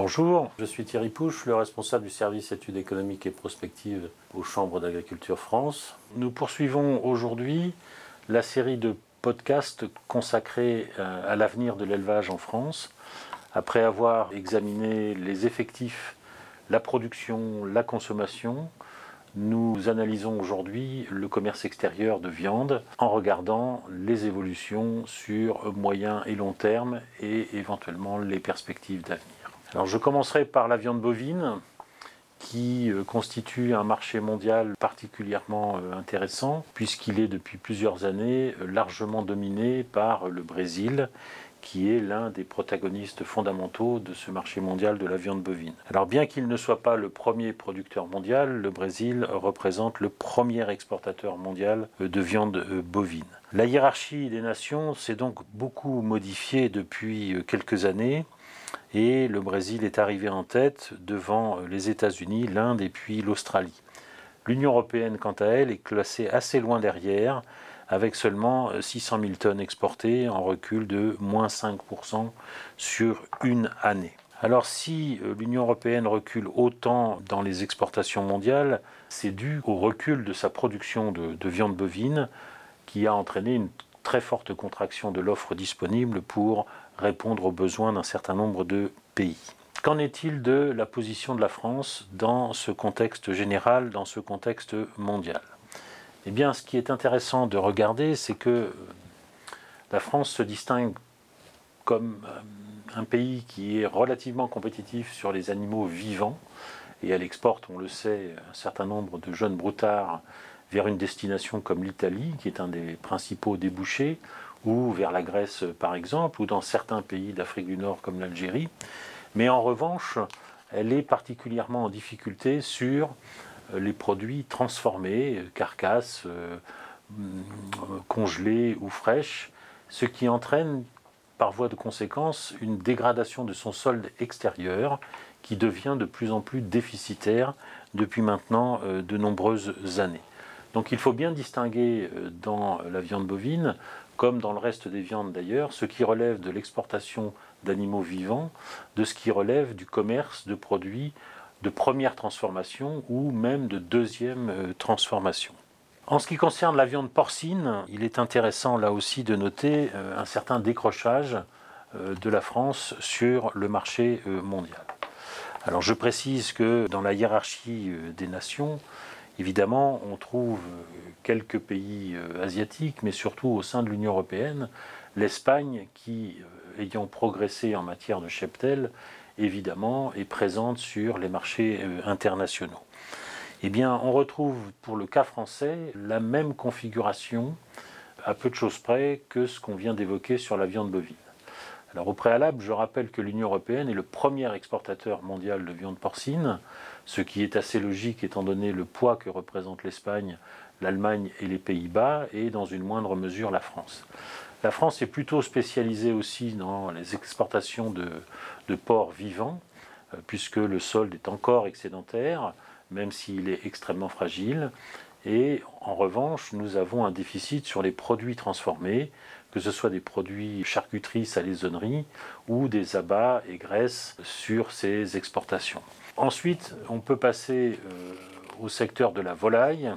Bonjour, je suis Thierry Pouche, le responsable du service études économiques et prospectives aux Chambres d'Agriculture France. Nous poursuivons aujourd'hui la série de podcasts consacrés à l'avenir de l'élevage en France. Après avoir examiné les effectifs, la production, la consommation, nous analysons aujourd'hui le commerce extérieur de viande en regardant les évolutions sur moyen et long terme et éventuellement les perspectives d'avenir. Alors je commencerai par la viande bovine qui constitue un marché mondial particulièrement intéressant puisqu'il est depuis plusieurs années largement dominé par le Brésil qui est l'un des protagonistes fondamentaux de ce marché mondial de la viande bovine. Alors bien qu'il ne soit pas le premier producteur mondial, le Brésil représente le premier exportateur mondial de viande bovine. La hiérarchie des nations s'est donc beaucoup modifiée depuis quelques années et le Brésil est arrivé en tête devant les États-Unis, l'Inde et puis l'Australie. L'Union européenne, quant à elle, est classée assez loin derrière, avec seulement 600 000 tonnes exportées, en recul de moins 5% sur une année. Alors si l'Union européenne recule autant dans les exportations mondiales, c'est dû au recul de sa production de viande bovine qui a entraîné une très forte contraction de l'offre disponible pour répondre aux besoins d'un certain nombre de pays. Qu'en est-il de la position de la France dans ce contexte général, dans ce contexte mondial ? Eh bien, ce qui est intéressant de regarder, c'est que la France se distingue comme un pays qui est relativement compétitif sur les animaux vivants, et elle exporte, on le sait, un certain nombre de jeunes broutards vers une destination comme l'Italie, qui est un des principaux débouchés, ou vers la Grèce par exemple, ou dans certains pays d'Afrique du Nord comme l'Algérie. Mais en revanche, elle est particulièrement en difficulté sur les produits transformés, carcasses, congelées ou fraîches, ce qui entraîne par voie de conséquence une dégradation de son solde extérieur qui devient de plus en plus déficitaire depuis maintenant de nombreuses années. Donc il faut bien distinguer dans la viande bovine, comme dans le reste des viandes d'ailleurs, ce qui relève de l'exportation d'animaux vivants, de ce qui relève du commerce de produits de première transformation ou même de deuxième transformation. En ce qui concerne la viande porcine, il est intéressant là aussi de noter un certain décrochage de la France sur le marché mondial. Alors je précise que dans la hiérarchie des nations, évidemment, on trouve quelques pays asiatiques, mais surtout au sein de l'Union européenne, l'Espagne qui, ayant progressé en matière de cheptel, évidemment, est présente sur les marchés internationaux. Eh bien, on retrouve pour le cas français la même configuration, à peu de choses près, que ce qu'on vient d'évoquer sur la viande bovine. Alors au préalable, je rappelle que l'Union européenne est le premier exportateur mondial de viande porcine, ce qui est assez logique étant donné le poids que représentent l'Espagne, l'Allemagne et les Pays-Bas, et dans une moindre mesure la France. La France est plutôt spécialisée aussi dans les exportations de porcs vivants, puisque le solde est encore excédentaire, même s'il est extrêmement fragile. Et en revanche, nous avons un déficit sur les produits transformés, que ce soit des produits charcuterie, salaisonnerie ou des abats et graisses sur ces exportations. Ensuite, on peut passer au secteur de la volaille,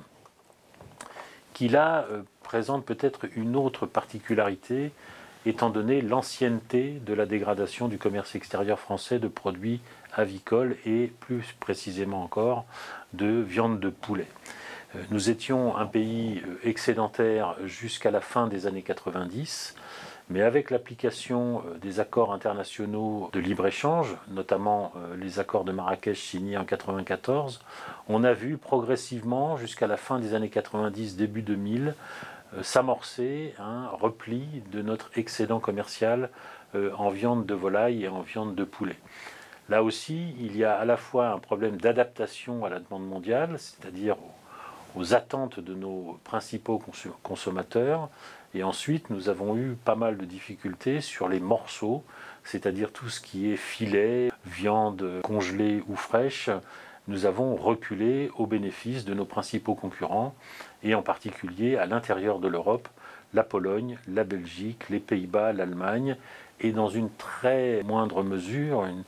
qui là présente peut-être une autre particularité, étant donné l'ancienneté de la dégradation du commerce extérieur français de produits avicoles et plus précisément encore de viande de poulet. Nous étions un pays excédentaire jusqu'à la fin des années 90, mais avec l'application des accords internationaux de libre-échange, notamment les accords de Marrakech signés en 1994, on a vu progressivement, jusqu'à la fin des années 90, début 2000, s'amorcer un repli de notre excédent commercial en viande de volaille et en viande de poulet. Là aussi, il y a à la fois un problème d'adaptation à la demande mondiale, c'est-à-dire aux attentes de nos principaux consommateurs. Et ensuite, nous avons eu pas mal de difficultés sur les morceaux, c'est-à-dire tout ce qui est filet, viande congelée ou fraîche. Nous avons reculé au bénéfice de nos principaux concurrents, et en particulier à l'intérieur de l'Europe, la Pologne, la Belgique, les Pays-Bas, l'Allemagne, et dans une très moindre mesure,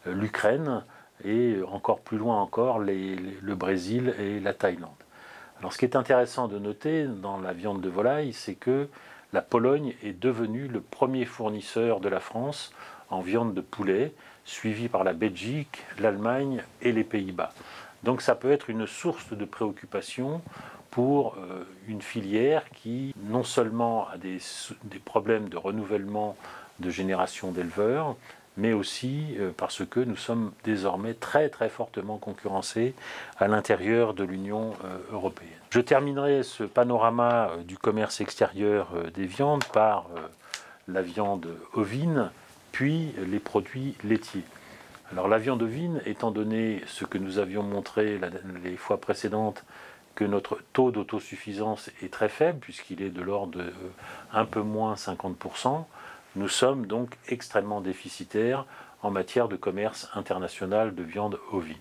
l'Ukraine et encore plus loin encore le Brésil et la Thaïlande. Alors ce qui est intéressant de noter dans la viande de volaille, c'est que la Pologne est devenue le premier fournisseur de la France en viande de poulet, suivi par la Belgique, l'Allemagne et les Pays-Bas. Donc ça peut être une source de préoccupation pour une filière qui non seulement a des problèmes de renouvellement de génération d'éleveurs, mais aussi parce que nous sommes désormais très très fortement concurrencés à l'intérieur de l'Union européenne. Je terminerai ce panorama du commerce extérieur des viandes par la viande ovine, puis les produits laitiers. Alors la viande ovine, étant donné ce que nous avions montré les fois précédentes, que notre taux d'autosuffisance est très faible, puisqu'il est de l'ordre de un peu moins 50%, nous sommes donc extrêmement déficitaires en matière de commerce international de viande ovine.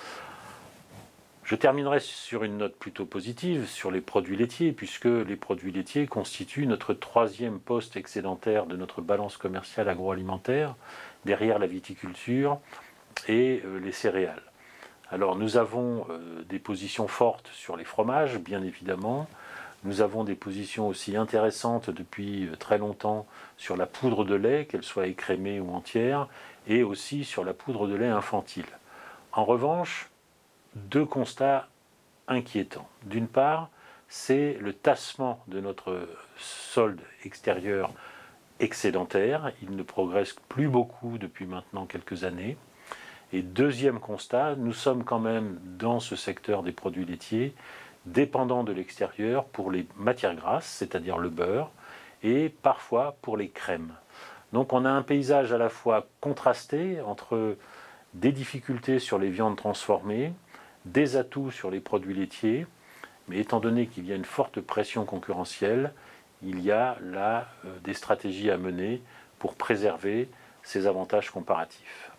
Je terminerai sur une note plutôt positive sur les produits laitiers, puisque les produits laitiers constituent notre troisième poste excédentaire de notre balance commerciale agroalimentaire, derrière la viticulture et les céréales. Alors nous avons des positions fortes sur les fromages, bien évidemment. Nous avons des positions aussi intéressantes depuis très longtemps sur la poudre de lait, qu'elle soit écrémée ou entière, et aussi sur la poudre de lait infantile. En revanche, deux constats inquiétants. D'une part, c'est le tassement de notre solde extérieur excédentaire. Il ne progresse plus beaucoup depuis maintenant quelques années. Et deuxième constat, nous sommes quand même dans ce secteur des produits laitiers dépendants de l'extérieur pour les matières grasses, c'est-à-dire le beurre, et parfois pour les crèmes. Donc on a un paysage à la fois contrasté entre des difficultés sur les viandes transformées, des atouts sur les produits laitiers, mais étant donné qu'il y a une forte pression concurrentielle, il y a là des stratégies à mener pour préserver ces avantages comparatifs.